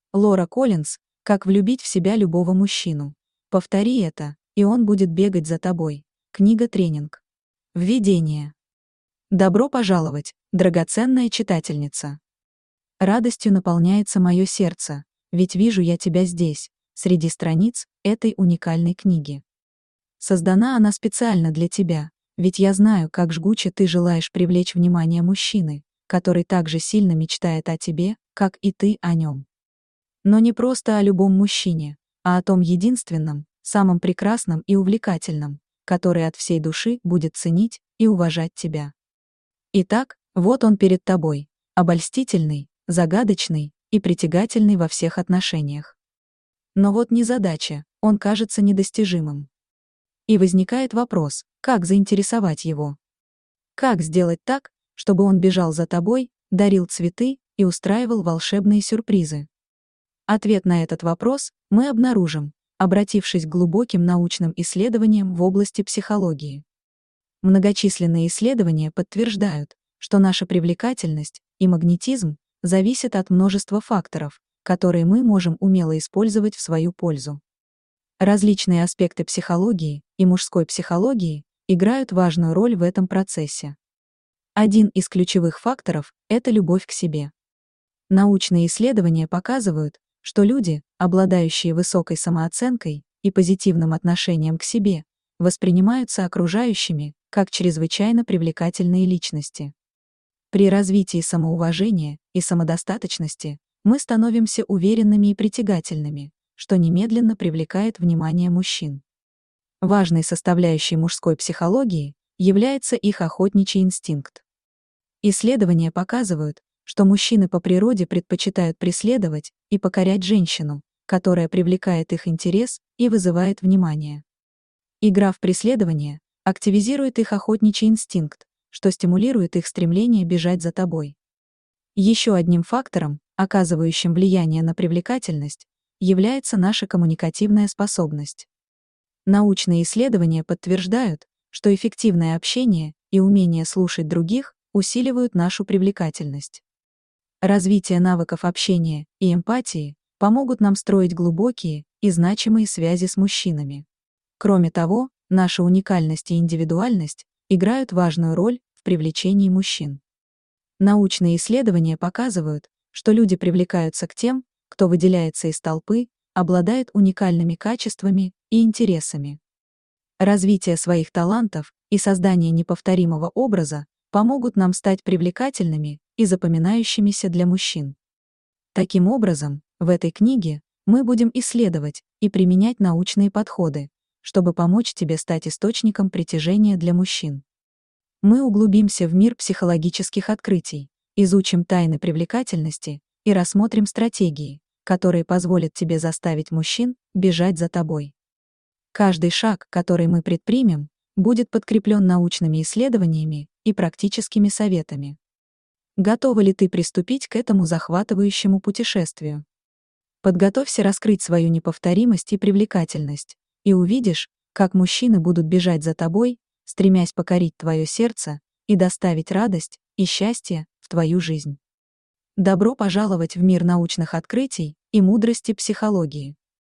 Лора Коллинз «Как влюбить в себя любого мужчину». Повтори это, и он будет бегать за тобой. Книга-тренинг. Введение. Добро пожаловать, драгоценная читательница. Радостью наполняется мое сердце, ведь вижу я тебя здесь, среди страниц этой уникальной книги. Создана она специально для тебя, ведь я знаю, как жгуче ты желаешь привлечь внимание мужчины, который так же сильно мечтает о тебе, как и ты о нем. Но не просто о любом мужчине, а о том единственном, самом прекрасном и увлекательном, который от всей души будет ценить и уважать тебя. Итак, вот он перед тобой, обольстительный, загадочный и притягательный во всех отношениях. Но вот незадача, он кажется недостижимым. И возникает вопрос, как заинтересовать его? Как сделать так, чтобы он бежал за тобой, дарил цветы и устраивал волшебные сюрпризы? Ответ на этот вопрос мы обнаружим, обратившись к глубоким научным исследованиям в области психологии. Многочисленные исследования подтверждают, что наша привлекательность и магнетизм зависят от множества факторов, которые мы можем умело использовать в свою пользу. Различные аспекты психологии и мужской психологии играют важную роль в этом процессе. Один из ключевых факторов – это любовь к себе. Научные исследования показывают, что люди, обладающие высокой самооценкой и позитивным отношением к себе, воспринимаются окружающими как чрезвычайно привлекательные личности. При развитии самоуважения и самодостаточности мы становимся уверенными и притягательными, что немедленно привлекает внимание мужчин. Важной составляющей мужской психологии является их охотничий инстинкт. Исследования показывают, что мужчины по природе предпочитают преследовать и покорять женщину, которая привлекает их интерес и вызывает внимание. Игра в преследование активизирует их охотничий инстинкт, что стимулирует их стремление бежать за тобой. Еще одним фактором, оказывающим влияние на привлекательность, является наша коммуникативная способность. Научные исследования подтверждают, что эффективное общение и умение слушать других усиливают нашу привлекательность. Развитие навыков общения и эмпатии помогут нам строить глубокие и значимые связи с мужчинами. Кроме того, наша уникальность и индивидуальность играют важную роль в привлечении мужчин. Научные исследования показывают, что люди привлекаются к тем, кто выделяется из толпы, обладает уникальными качествами и интересами. Развитие своих талантов и создание неповторимого образа помогут нам стать привлекательными и запоминающимися для мужчин. Таким образом, в этой книге мы будем исследовать и применять научные подходы, чтобы помочь тебе стать источником притяжения для мужчин. Мы углубимся в мир психологических открытий, изучим тайны привлекательности и рассмотрим стратегии, которые позволят тебе заставить мужчин бежать за тобой. Каждый шаг, который мы предпримем, будет подкреплен научными исследованиями и практическими советами. Готова ли ты приступить к этому захватывающему путешествию? Подготовься раскрыть свою неповторимость и привлекательность, и увидишь, как мужчины будут бежать за тобой, стремясь покорить твое сердце и доставить радость и счастье в твою жизнь. Добро пожаловать в мир научных открытий и мудрости психологии.